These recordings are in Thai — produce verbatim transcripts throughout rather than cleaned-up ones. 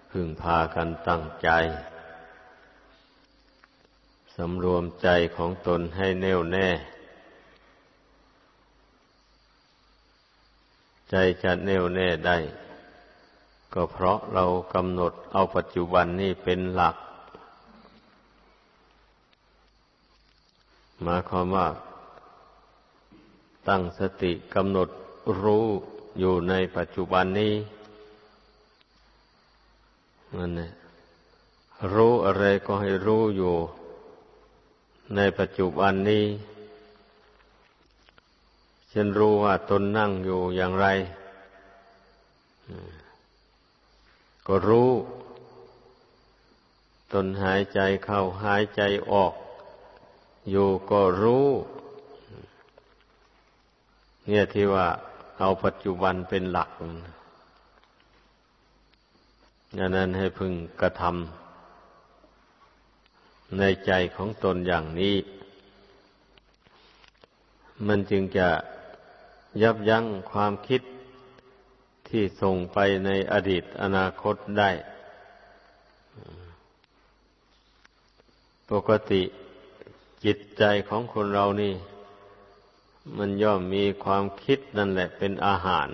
พึงพากันตั้งใจสำรวมใจของตนให้แน่วแน่ใจจะแน่วแน่ได้ก็เพราะเรากำหนดเอาปัจจุบันนี้เป็นหลักหมายความว่าตั้งสติกำหนดรู้อยู่ในปัจจุบันนี้นั่นแหละรู้อะไรก็ให้รู้อยู่ในปัจจุบันนี้ฉันรู้ว่าตนนั่งอยู่อย่างไรก็รู้ตนหายใจเข้าหายใจออกอยู่ก็รู้เนี่ยที่ว่าเอาปัจจุบันเป็นหลักดังนั้นให้พึงกระทำในใจของตนอย่างนี้มันจึงจะยับยั้งความคิดที่ส่งไปในอดีตอนาคตได้ปกติจิตใจของคนเรานี่มันย่อมมีความคิดนั่นแหละเป็นอาหาร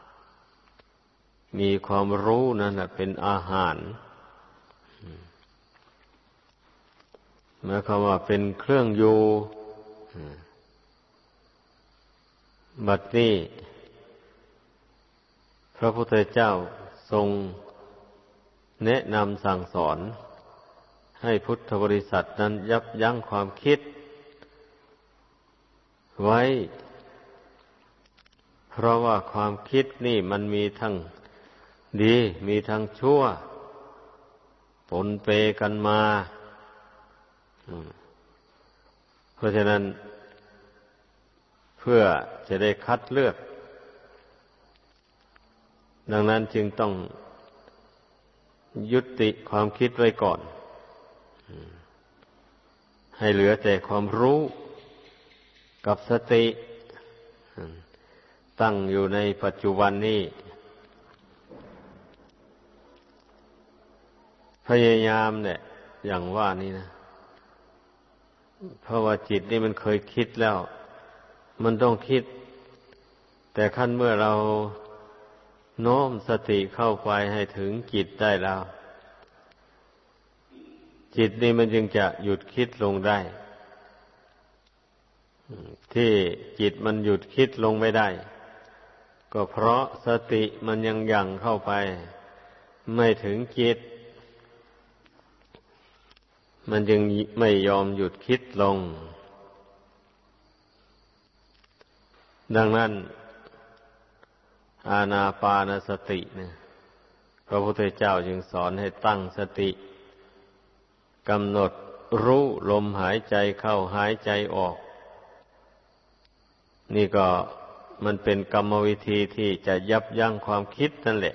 มีความรู้นั่นแหละเป็นอาหารหมายความว่าเป็นเครื่องอยู่บัดนี้พระพุทธเจ้าทรงแนะนำสั่งสอนให้พุทธบริษัทนั้นยับยั้งความคิดไว้เพราะว่าความคิดนี่มันมีทั้งดีมีทั้งชั่วปนเปกันมาเพราะฉะนั้นเพื่อจะได้คัดเลือกดังนั้นจึงต้องยุติความคิดไว้ก่อนให้เหลือแต่ความรู้กับสติตั้งอยู่ในปัจจุบันนี้พยายามเนี่ยอย่างว่านี่นะเพราะว่าจิตนี่มันเคยคิดแล้วมันต้องคิดแต่ขั้นเมื่อเราโน้มสติเข้าไปให้ถึงจิตได้แล้วจิตนี่มันจึงจะหยุดคิดลงได้ที่จิตมันหยุดคิดลงไม่ได้ก็เพราะสติมันยังยั่งเข้าไปไม่ถึงจิตมันจึงไม่ยอมหยุดคิดลงดังนั้นอานาปานสติเนี่ยพระพุทธเจ้าจึงสอนให้ตั้งสติกำหนดรู้ลมหายใจเข้าหายใจออกนี่ก็มันเป็นกรรมวิธีที่จะยับยั้งความคิดนั่นแหละ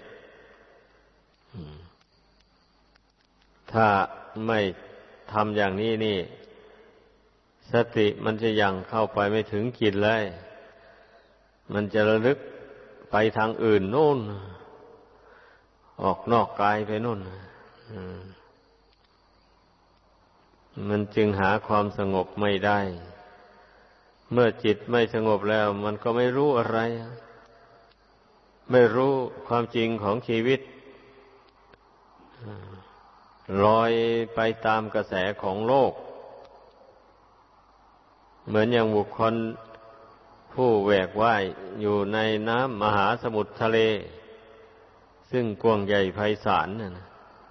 ถ้าไม่ทำอย่างนี้นี่สติมันจะยังเข้าไปไม่ถึงจิตเลยมันจะระลึกไปทางอื่นโน่นออกนอกกายไปโน่นมันจึงหาความสงบไม่ได้เมื่อจิตไม่สงบแล้วมันก็ไม่รู้อะไรไม่รู้ความจริงของชีวิตลอยไปตามกระแสของโลกเหมือนอย่างบุคคลผู้แหวกว่ายอยู่ในน้ำมหาสมุทรทะเลซึ่งกว้างใหญ่ไพศาลน่ะ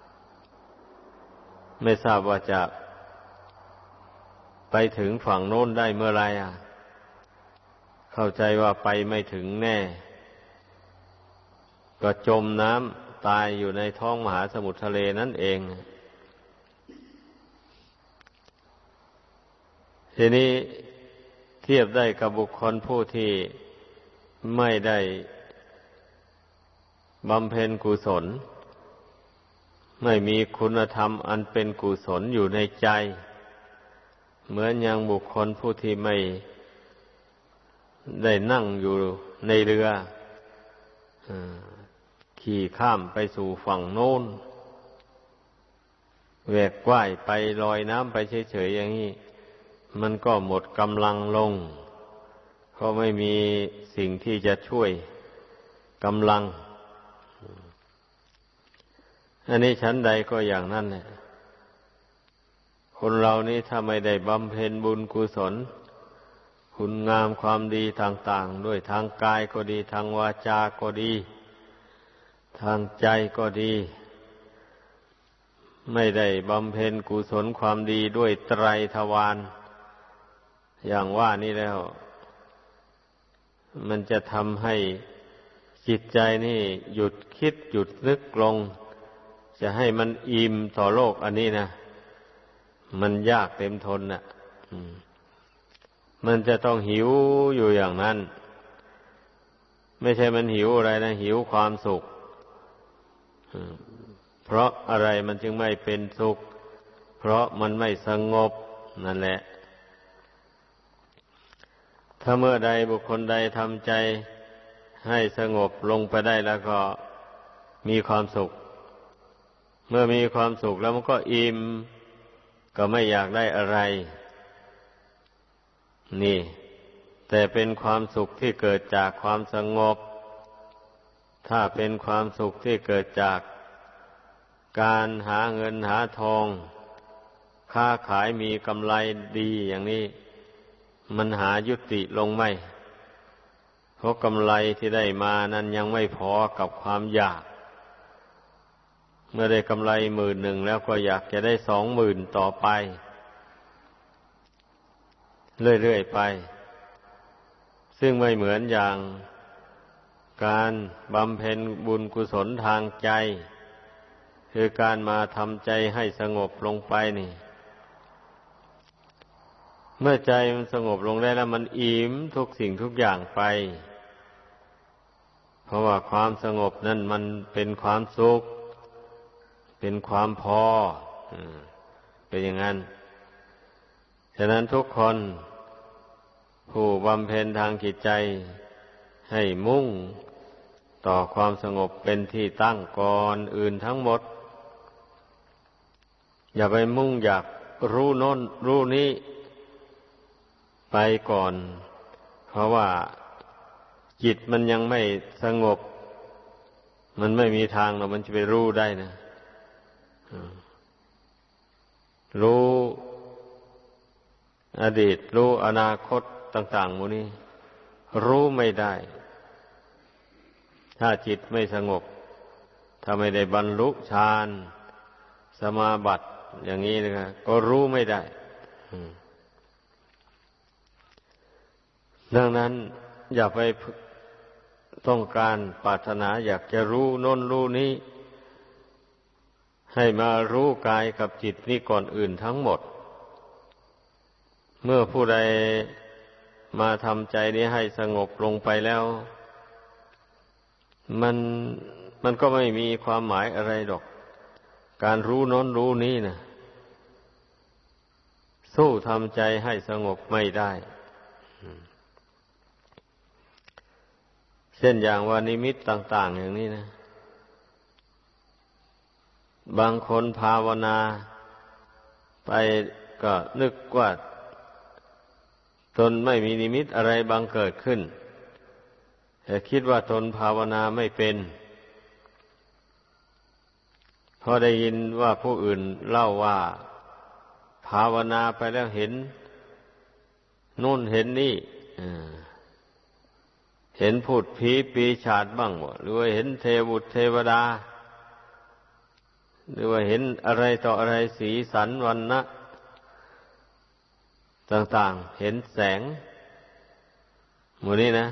ไม่ทราบว่าจะไปถึงฝั่งโน้นได้เมื่อไรอ่ะเข้าใจว่าไปไม่ถึงแน่ก็จมน้ำตายอยู่ในท้องมหาสมุทรทะเลนั่นเองทีนี้เทียบได้กับบุคคลผู้ที่ไม่ได้บำเพ็ญกุศลไม่มีคุณธรรมอันเป็นกุศลอยู่ในใจเหมือนอย่างบุคคลผู้ที่ไม่ได้นั่งอยู่ในเรือขี่ข้ามไปสู่ฝั่งโน้นแหวกว่ายไปลอยน้ำไปเฉยๆอย่างนี้มันก็หมดกำลังลงก็ไม่มีสิ่งที่จะช่วยกำลังอันนี้ชั้นใดก็อย่างนั้นแหละคนเรานี้ถ้าไม่ได้บำเพ็ญบุญกุศลคุณงามความดีต่างๆด้วยทางกายก็ดีทางวาจาก็ดีทางใจก็ดีไม่ได้บำเพ็ญกุศลความดีด้วยไตรทวารอย่างว่านี้แล้วมันจะทำให้จิตใจนี่หยุดคิดหยุดนึกลงจะให้มันอิ่มต่อโลกอันนี้นะมันยากเต็มทนน่ะมันจะต้องหิวอยู่อย่างนั้นไม่ใช่มันหิวอะไรนะหิวความสุขเพราะอะไรมันจึงไม่เป็นสุขเพราะมันไม่สงบนั่นแหละถ้าเมื่อใดบุคคลใดทำใจให้สงบลงไปได้แล้วก็มีความสุขเมื่อมีความสุขแล้วมันก็อิ่มก็ไม่อยากได้อะไรนี่แต่เป็นความสุขที่เกิดจากความสงบถ้าเป็นความสุขที่เกิดจากการหาเงินหาทองค้าขายมีกำไรดีอย่างนี้มันหายุติลงไม่เพราะกำไรที่ได้มานั้นยังไม่พอกับความอยากเมื่อได้กำไรหมื่นหนึ่งแล้วก็อยากจะได้สองหมื่นต่อไปเรื่อยๆไปซึ่งไม่เหมือนอย่างการบำเพ็ญบุญกุศลทางใจคือการมาทำใจให้สงบลงไปนี่เมื่อใจมันสงบลงได้แล้วมันอิ่มทุกสิ่งทุกอย่างไปเพราะว่าความสงบนั่นมันเป็นความสุขเป็นความพอเป็นอย่างนั้นฉะนั้นทุกคนผู้บำเพ็ญทางจิตใจให้มุ่งต่อความสงบเป็นที่ตั้งก่อนอื่นทั้งหมดอย่าไปมุ่งอยากรู้โน้นรู้นี้ไปก่อนเพราะว่าจิตมันยังไม่สงบมันไม่มีทางหรอกมันจะไปรู้ได้นะรู้อดีตรู้อนาคตต่างๆหมดนี้รู้ไม่ได้ถ้าจิตไม่สงบถ้าไม่ได้บรรลุฌานสมาบัติอย่างนี้นะครับก็รู้ไม่ได้ดังนั้นอย่าไปต้องการปรารถนาอยากจะรู้โน้นรู้นี้ให้มารู้กายกับจิตนี้ก่อนอื่นทั้งหมดเมื่อผู้ใดมาทำใจนี้ให้สงบลงไปแล้วมันมันก็ไม่มีความหมายอะไรหรอกการรู้โน้นรู้นี้นะสู้ทำใจให้สงบไม่ได้เช่นอย่างว่านิมิตต่างๆอย่างนี้นะบางคนภาวนาไปก็นึกว่าตนไม่มีนิมิตอะไรบังเกิดขึ้นแต่คิดว่าตนภาวนาไม่เป็นพอได้ยินว่าผู้อื่นเล่าว่าภาวนาไปแล้วเห็นนู่นเห็นนี่เห็นพูดผีปีศาจบ้างหรือว่าเห็นเทวุตเทวดาหรือว่าเห็นอะไรต่ออะไรสีสันวรรณะต่างๆเห็นแสงหมู่นี้นะ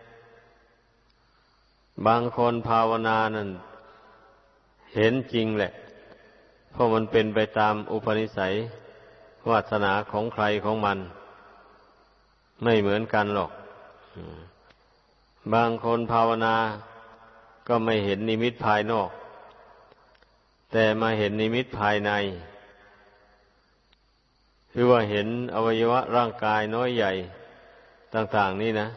บางคนภาวนานั่นเห็นจริงแหละเพราะมันเป็นไปตามอุปนิสัยวาสนาของใครของมันไม่เหมือนกันหรอกบางคนภาวนาก็ไม่เห็นนิมิตภายนอกแต่มาเห็นนิมิตภายในคือว่าเห็นอวัยวะร่างกายน้อยใหญ่ต่างๆนี่นะ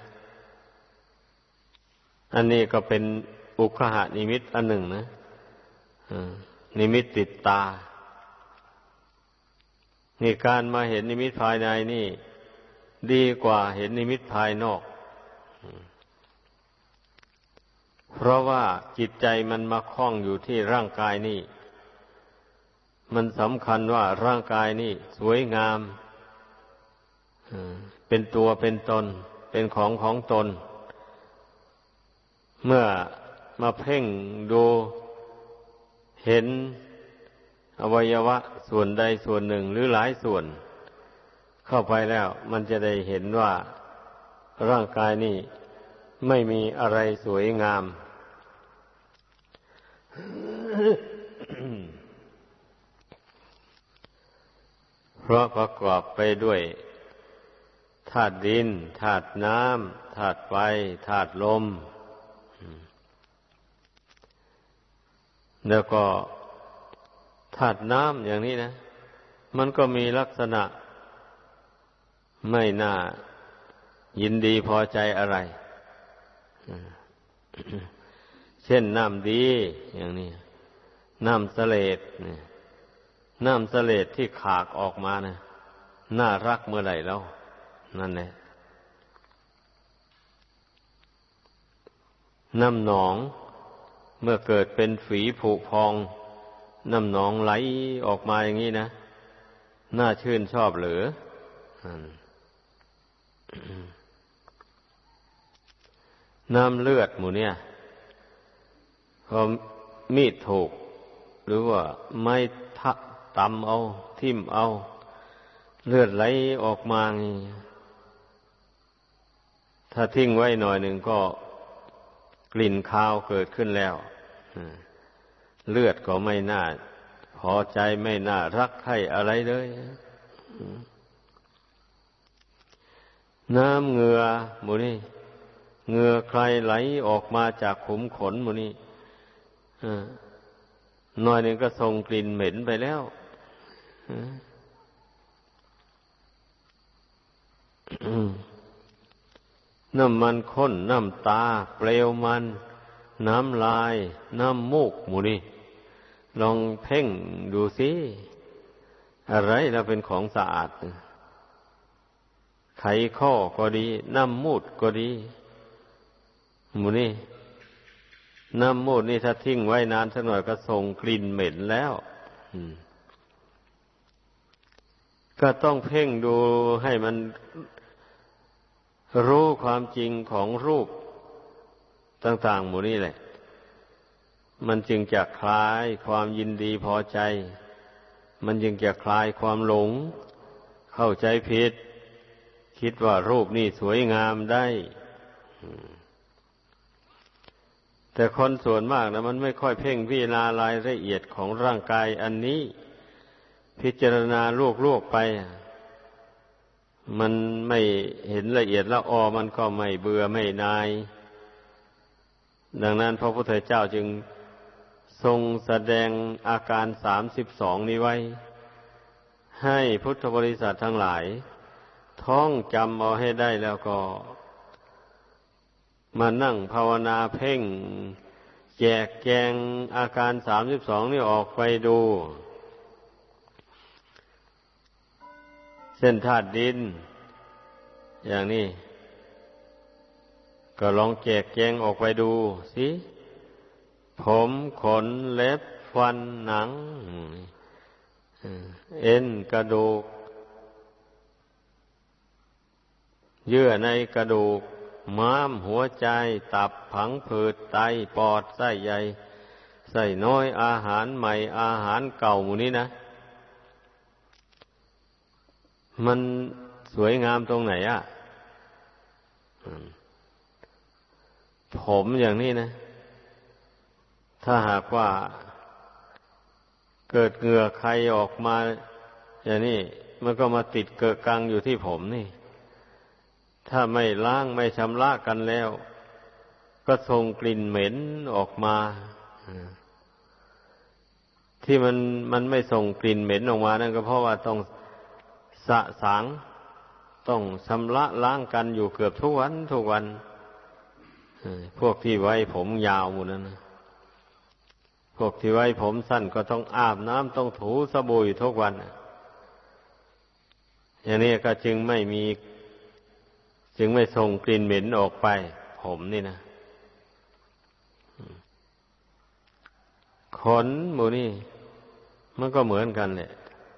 อันนี้ก็เป็นอุคหนิมิตอันหนึ่งนะนิมิตติดตานี่การมาเห็นนิมิตภายในนี่ดีกว่าเห็นนิมิตภายนอกเพราะว่าจิตใจมันมาคล้องอยู่ที่ร่างกายนี่มันสำคัญว่าร่างกายนี่สวยงามเป็นตัวเป็นตนเป็นของของตนเมื่อมาเพ่งดูเห็นอวัยวะส่วนใดส่วนหนึ่งหรือหลายส่วนเข้าไปแล้วมันจะได้เห็นว่าร่างกายนี่ไม่มีอะไรสวยงาม เพราะประกอบไปด้วยธาตุดินธาตุน้ำธาตุไฟธาตุลมแล้วก็ธาตุน้ำอย่างนี้นะมันก็มีลักษณะไม่น่ายินดีพอใจอะไรเช่นน้ำดีอย่างนี้น้ำเสลดน้ำเสลดที่ขากออกมานะน่ารักเมื่อไหร่แล้วนั่นแหละน้ำหนองเมื่อเกิดเป็นฝีผุพองน้ำหนองไหลออกมาอย่างนี้นะน่าชื่นชอบหรือน้ำเลือดหมูเนี่ยพอมีดถูกหรือว่าไม้ทะตำเอาทิ่มเอาเลือดไหลออกมานี่ถ้าทิ้งไว้หน่อยหนึ่งก็กลิ่นคาวเกิดขึ้นแล้วเลือดก็ไม่น่าพอใจไม่น่ารักใคร่อะไรเลยน้ำเหงื่อหมูนี่เหงื่อใครไหลออกมาจากขุมขนหมูนี่หน่อยหนึ่งก็ส่งกลิ่นเหม็นไปแล้วน้ำมันข้นน้ำตาเปลวมันน้ำลายน้ำมูกหมูนี่ลองเพ่งดูสิอะไรแล้วเป็นของสะอาดไขข้อก็ดีน้ำมูดก็ดีหมูนี่น้ำมูดนี่ถ้าทิ้งไว้นานสักหน่อยก็ส่งกลิ่นเหม็นแล้วก็ต้องเพ่งดูให้มันรู้ความจริงของรูปต่างๆหมู่นี้แหละมันจึงจะคลายความยินดีพอใจมันจึงจะคลายความหลงเข้าใจผิดคิดว่ารูปนี่สวยงามได้แต่คนส่วนมากนะมันไม่ค่อยเพ่งพิจารณารายละเอียดของร่างกายอันนี้พิจารณาลวกๆไปมันไม่เห็นละเอียดละออมันก็ไม่เบื่อไม่นายดังนั้นพระพุทธเจ้าจึงทรงแสดงอาการสามสิบสองนี้ไว้ให้พุทธบริษัททั้งหลายท่องจำเอาให้ได้แล้วก็มานั่งภาวนาเพ่งแจกแจงอาการสามสิบสองนี้ออกไปดูเส้นธาตุดินอย่างนี้ก็ลองแจกแจงออกไปดูสิผมขนเล็บฟันหนังเอ็นกระดูกเยื่อในกระดูกม้ามหัวใจตับผังผืดไตปอดไส้ใหญ่ไส้น้อยอาหารใหม่อาหารเก่าหมู่นี้นะมันสวยงามตรงไหนอ่ะผมอย่างนี้นะถ้าหากว่าเกิดเหงื่อใครออกมาอย่างนี้มันก็มาติดเกอะกังอยู่ที่ผมนี่ถ้าไม่ล้างไม่ชำระกันแล้วก็ส่งกลิ่นเหม็นออกมาที่มันมันไม่ส่งกลิ่นเหม็นออกมานั่นก็เพราะว่าต้องสะสางต้องชำระล้างกันอยู่เกือบทุกวันทุกวันพวกที่ไว้ผมยาวหมดนั้นพวกที่ไว้ผมสั้นก็ต้องอาบน้ำต้องถูสบู่อยู่ทุกวันอย่างนี้ก็จึงไม่มีจึงไม่ส่งกลิ่นเหม็นออกไปผมนี่นะขนหมูนี่มันก็เหมือนกันแหละ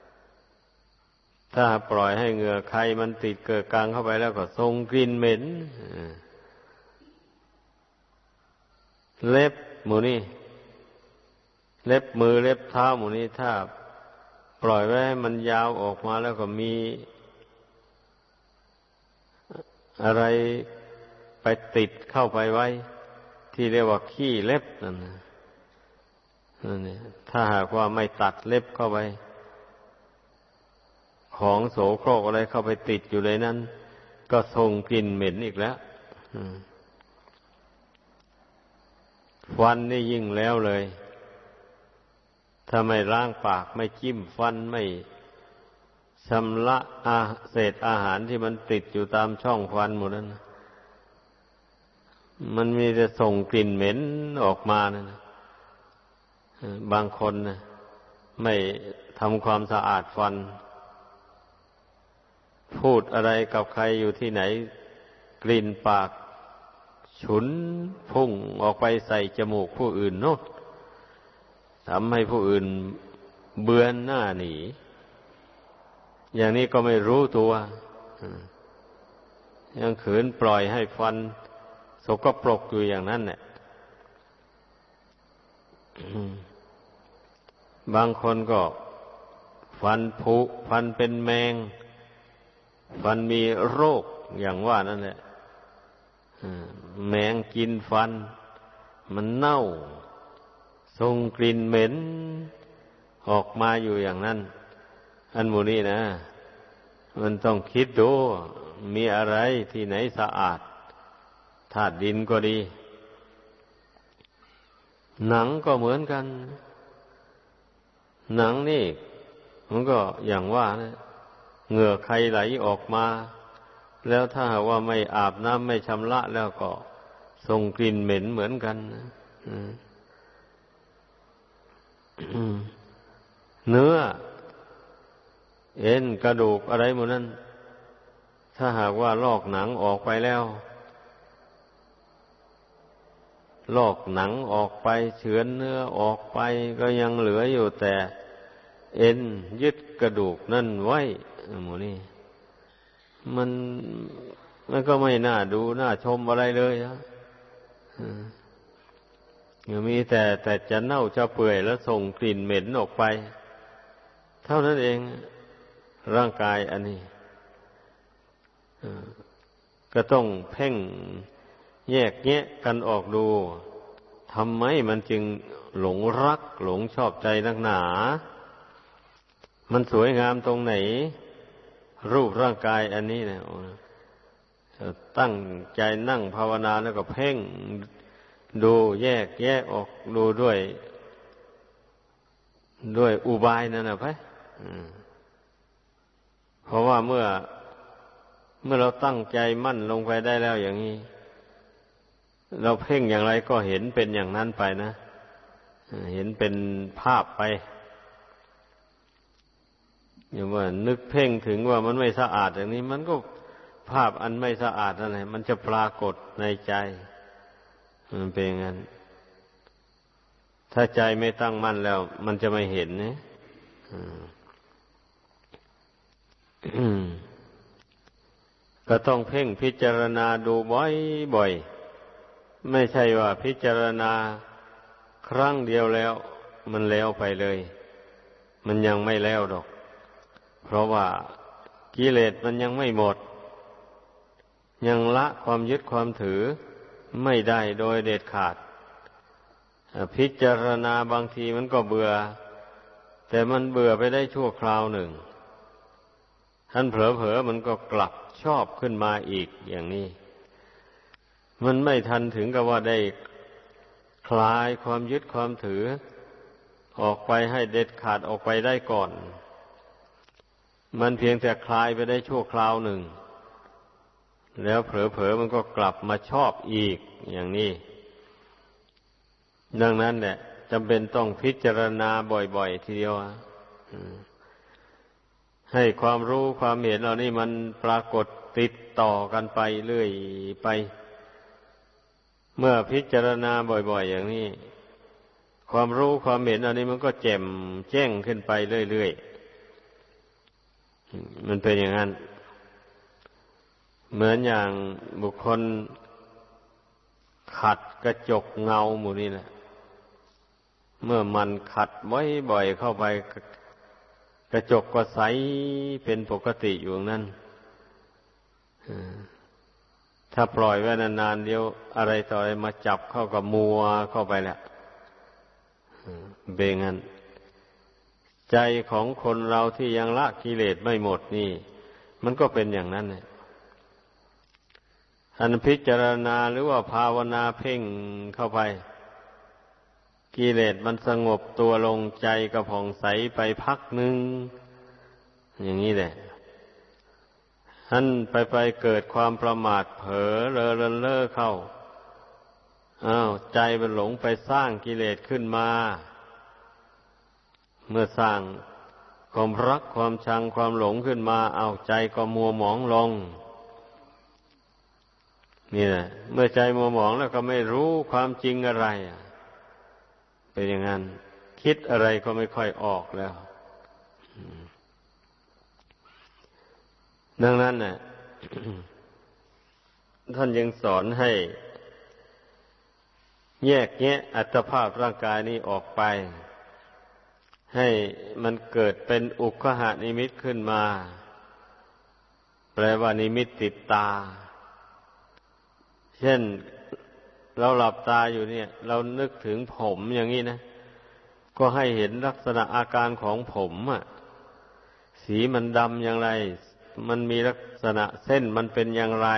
ถ้าปล่อยให้เหงื่อใครมันติดเกิดกลางเข้าไปแล้วก็ส่งกลิ่นเหม็นเล็บหมูนี่เล็บมือเล็บเท้าหมูนี่ถ้าปล่อยไว้ให้มันยาวออกมาแล้วก็มีอะไรไปติดเข้าไปไว้ที่เรียกว่าขี้เล็บนั่นนะนั่นเนี่ยถ้าหากว่าไม่ตัดเล็บเข้าไปของโสโครกอะไรเข้าไปติดอยู่ในนั้นก็ส่งกลิ่นเหม็นอีกแล้วฟันนี่ยิ่งแล้วเลยถ้าไม่ล้างปากไม่จิ้มฟันไม่ชำระอาเศษอาหารที่มันติดอยู่ตามช่องฟันหมดนั้นมันมีแต่ส่งกลิ่นเหม็นออกมานะบางคนนะไม่ทำความสะอาดฟันพูดอะไรกับใครอยู่ที่ไหนกลิ่นปากฉุนพุ่งออกไปใส่จมูกผู้อื่นโน่นทำให้ผู้อื่นเบือนหน้าหนีอย่างนี้ก็ไม่รู้ตัวยังขืนปล่อยให้ฟันสกปรกอยู่อย่างนั้นเนี่ยบางคนก็ฟันผุฟันเป็นแมงฟันมีโรคอย่างว่านั่นแหละแมงกินฟันมันเน่าส่งกลิ่นเหม็นออกมาอยู่อย่างนั้นอันหมู่นี้นะมันต้องคิดดูมีอะไรที่ไหนสะอาดธาตุดินก็ดีหนังก็เหมือนกันหนังนี่มันก็อย่างว่านะเหงื่อใครไหลออกมาแล้วถ้าหากว่าไม่อาบน้ำไม่ชำระแล้วก็ส่งกลิ่นเหม็นเหมือนกันนะเนื้อเอ็นกระดูกอะไรหมดนั้นถ้าหากว่าลอกหนังออกไปแล้วลอกหนังออกไปเฉือนเนื้อออกไปก็ยังเหลืออยู่แต่เอ็นยึดกระดูกนั่นไว้หมูนี่มันมันก็ไม่น่าดูน่าชมอะไรเลยนะมีแต่แต่จะเน่าจะเปื่อยแล้วส่งกลิ่นเหม็นออกไปเท่านั้นเองร่างกายอันนี้ก็ต้องเพ่งแยกแยะกันออกดูทำไมมันจึงหลงรักหลงชอบใจนักหนามันสวยงามตรงไหนรูปร่างกายอันนี้เนี่ยตั้งใจนั่งภาวนาแล้วก็เพ่งดูแยกแยะออกดูด้วยด้วยอุบายนั่นนะไปเพราะว่าเมื่อเมื่อเราตั้งใจมั่นลงไปได้แล้วอย่างนี้เราเพ่งอย่างไรก็เห็นเป็นอย่างนั้นไปนะเห็นเป็นภาพไปอย่างว่านึกเพ่งถึงว่ามันไม่สะอาดอย่างนี้มันก็ภาพอันไม่สะอาดนั่นแหละมันจะปรากฏในใจมันเป็นอย่างนั้นถ้าใจไม่ตั้งมั่นแล้วมันจะไม่เห็นนะก็ต้องเพ่งพิจารณาดูบ่อยๆไม่ใช่ว่าพิจารณาครั้งเดียวแล้วมันแล้วไปเลยมันยังไม่แล้วดอกเพราะว่ากิเลสมันยังไม่หมดยังละความยึดความถือไม่ได้โดยเด็ดขาดพิจารณาบางทีมันก็เบื่อแต่มันเบื่อไปได้ชั่วคราวหนึ่งท่านเผลอๆมันก็กลับชอบขึ้นมาอีกอย่างนี้มันไม่ทันถึงกับว่าได้คลายความยึดความถือออกไปให้เด็ดขาดออกไปได้ก่อนมันเพียงแต่คลายไปได้ชั่วคราวหนึ่งแล้วเผลอๆมันก็กลับมาชอบอีกอย่างนี้ดังนั้นแหละจำเป็นต้องพิจารณาบ่อยๆทีเดียวให้ความรู้ความเห็นเหล่านี้มันปรากฏติดต่อกันไปเรื่อยไปเมื่อพิจารณาบ่อยๆอย่างนี้ความรู้ความเห็นอันนี้มันก็แจ่มแจ้งขึ้นไปเรื่อยๆมันเป็นอย่างนั้นเหมือนอย่างบุคคลขัดกระจกเงาหมู่นี้นะเมื่อมันขัดบ่อยๆเข้าไปกระจกก็ใสเป็นปกติอยู่นั้นถ้าปล่อยไว้นานๆเดี๋ยวอะไรต่ออะไรมาจับเข้ากับมัวเข้าไปแหละเบงันใจของคนเราที่ยังละกิเลสไม่หมดนี่มันก็เป็นอย่างนั้นเนี่ยอันพิจารณาหรือว่าภาวนาเพ่งเข้าไปกิเลสมันสงบตัวลงใจก็ผ่องใสไปพักหนึ่งอย่างนี้แหละท่านไปไปเกิดความประมาทเผลอเลอะเลินเล่อเข้าอ้าวใจมันหลงไปสร้างกิเลสขึ้นมาเมื่อสร้างความรักความชังความหลงขึ้นมาเอาใจก็มัวหมองลงนี่แหละเมื่อใจมัวหมองแล้วก็ไม่รู้ความจริงอะไรเป็นอย่างนั้นคิดอะไรก็ไม่ค่อยออกแล้วดังนั้นน่ะ ท่านยังสอนให้แยกแยะอัตภาพร่างกายนี้ออกไปให้มันเกิดเป็นอุคคหนิมิตขึ้นมาแปลว่านิมิตติดตาเช่นเราหลับตาอยู่เนี่ยเรานึกถึงผมอย่างนี้นะก็ให้เห็นลักษณะอาการของผมอ่ะสีมันดำอย่างไรมันมีลักษณะเส้นมันเป็นอย่างไร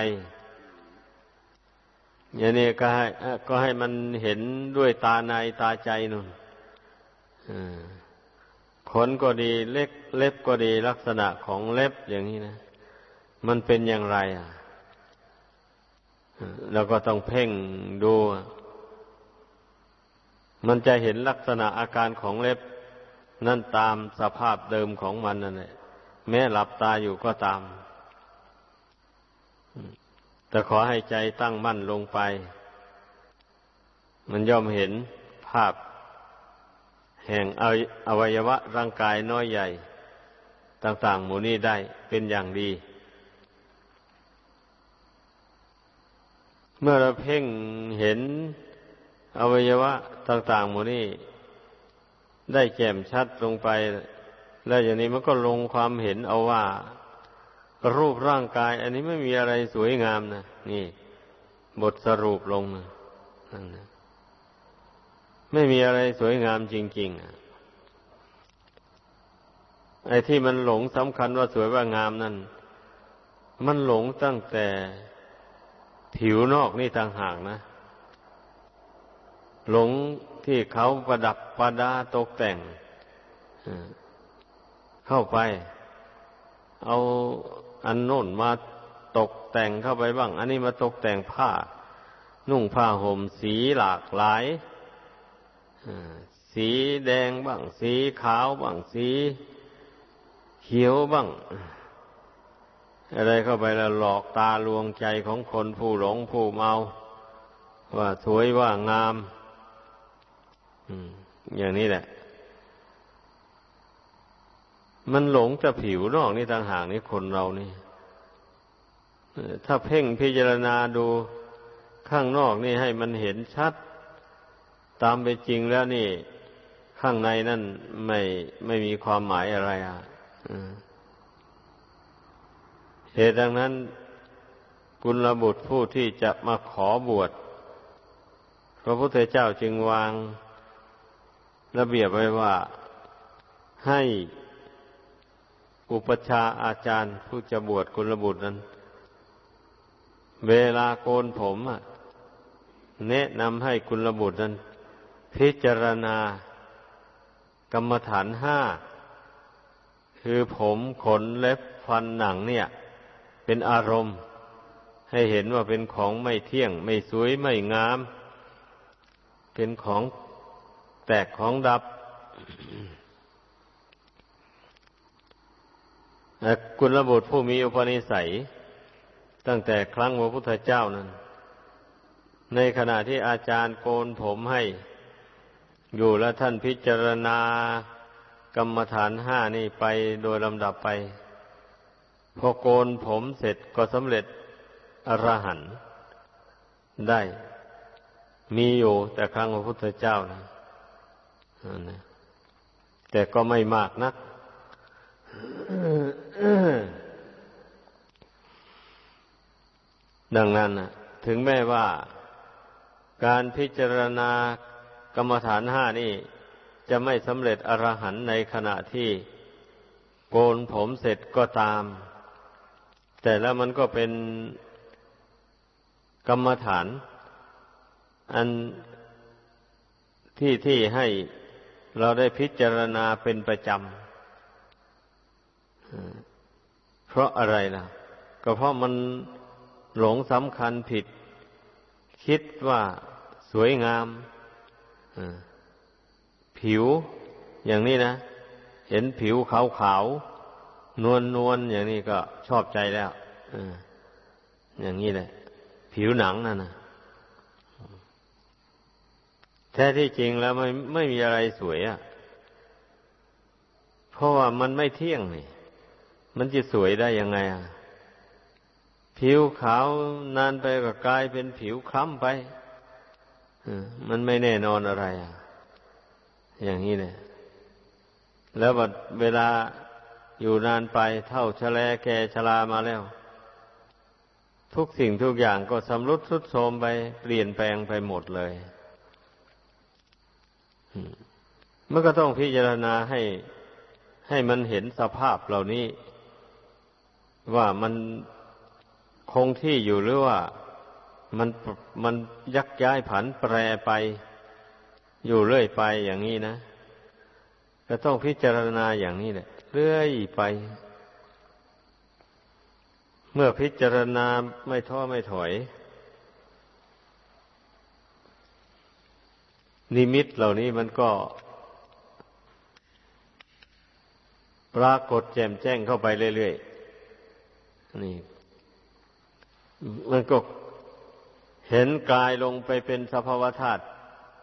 อย่างนี้ก็ให้ก็ให้มันเห็นด้วยตาในตาใจนู่นขนก็ดีเล็บเล็บก็ดีลักษณะของเล็บอย่างนี้นะมันเป็นอย่างไรอ่ะเราก็ต้องเพ่งดูมันจะเห็นลักษณะอาการของเล็บนั่นตามสภาพเดิมของมันนั่นแหละแม้หลับตาอยู่ก็ตามแต่ขอให้ใจตั้งมั่นลงไปมันย่อมเห็นภาพแห่งอวัยวะร่างกายน้อยใหญ่ต่างๆหมู่นี้ได้เป็นอย่างดีเมื่อเราเพ่งเห็นอวัยวะต่างๆหมู่นี้ได้แจ่มชัดลงไปแล้วอย่างนี้มันก็ลงความเห็นเอาว่ารูปร่างกายอันนี้ไม่มีอะไรสวยงามนะนี่บทสรุปลงนะนั่นนะไม่มีอะไรสวยงามจริงๆไอ้ที่มันหลงสำคัญว่าสวยว่างามนั่นมันหลงตั้งแต่ผิวนอกนี่ต่างหากนะหลงที่เขาประดับประดาตกแต่งเข้าไปเอาอันโน่นมาตกแต่งเข้าไปบ้างอันนี้มาตกแต่งผ้านุ่งผ้าห่มสีหลากหลายสีแดงบ้างสีขาวบ้างสีเขียวบ้างอะไรเข้าไปแล้วหลอกตาลวงใจของคนผู้หลงผู้เมาว่าสวยว่างามอย่างนี้แหละมันหลงแต่ผิวนอกนี่ต่างหากนี่คนเรานี่ถ้าเพ่งพิจารณาดูข้างนอกนี่ให้มันเห็นชัดตามเป็นจริงแล้วนี่ข้างในนั่นไม่ไม่มีความหมายอะไรอ่ะเหตุดังนั้นกุลบุตรผู้ที่จะมาขอบวชพระพุทธเจ้าจึงวางระเบียบไว้ว่าให้อุปัชฌาย์อาจารย์ผู้จะบวชกุลบุตรนั้นเวลาโกนผมแนะนำให้กุลบุตรนั้นพิจารณากรรมฐานห้าคือผมขนเล็บฟันหนังเนี่ยเป็นอารมณ์ให้เห็นว่าเป็นของไม่เที่ยงไม่สวยไม่งามเป็นของแตกของดับกุลบุตรผู้มีอุปนิสัยตั้งแต่ครั้งพระพุทธเจ้านั้นในขณะที่อาจารย์โกนผมให้อยู่แล้วท่านพิจารณากรรมฐานห้านี่ไปโดยลำดับไปพอโกนผมเสร็จก็สำเร็จอรหันต์ได้มีอยู่แต่ครั้งพระพุทธเจ้านะแต่ก็ไม่มากนักดังนั้นถึงแม้ว่าการพิจารณากรรมฐานห้านี่จะไม่สำเร็จอรหันต์ในขณะที่โกนผมเสร็จก็ตามแต่แล้วมันก็เป็นกรรมฐานอันที่ที่ให้เราได้พิจารณาเป็นประจำเพราะอะไรล่ะก็เพราะมันหลงสำคัญผิดคิดว่าสวยงามผิวอย่างนี้นะเห็นผิวขาวๆนวลๆอย่างนี้ก็ชอบใจแล้วอย่างนี้แหละผิวหนังนั่นนะแท้ที่จริงแล้วไม่ไม่มีอะไรสวยอ่ะเพราะว่ามันไม่เที่ยงนี่มันจะสวยได้ยังไงอ่ะผิวขาวนานไปก็กลายเป็นผิวคล้ำไปมันไม่แน่นอนอะไรอ่ะอย่างนี้เนี่ยแล้วบัดเวลาอยู่นานไปเท่าชะแลแก่ชรามาแล้วทุกสิ่งทุกอย่างก็สำรุดทรุดโทรมไปเปลี่ยนแปลงไปหมดเลยมันก็ต้องพิจารณาให้ให้มันเห็นสภาพเหล่านี้ว่ามันคงที่อยู่หรือว่ามันมันยักย้ายผันแปรไปอยู่เรื่อยไปอย่างนี้นะก็ต้องพิจารณาอย่างนี้แหละเรื่อยไปเมื่อพิจารณาไม่ท้อไม่ถอยนิมิตเหล่านี้มันก็ปรากฏแจ่มแจ้งเข้าไปเรื่อยๆนี่มันก็เห็นกายลงไปเป็นสภาวธาตุ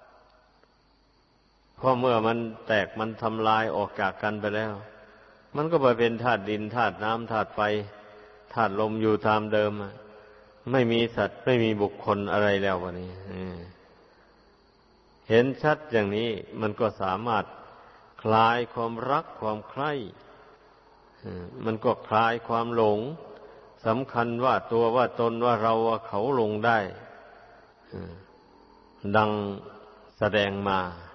เพราะเมื่อมันแตกมันทำลายออกจากกันไปแล้วมันก็ไปเป็นธาตุดินธาตุน้ำธาตุไฟธาตุลมอยู่ตามเดิมไม่มีสัตว์ไม่มีบุคคลอะไรแล้ววันนี้เห็นชัดอย่างนี้มันก็สามารถคลายความรักความใคร่มันก็คลายความหลงสำคัญว่าตัวว่าตนว่าเราว่าเขาลงได้ดังแสดงมา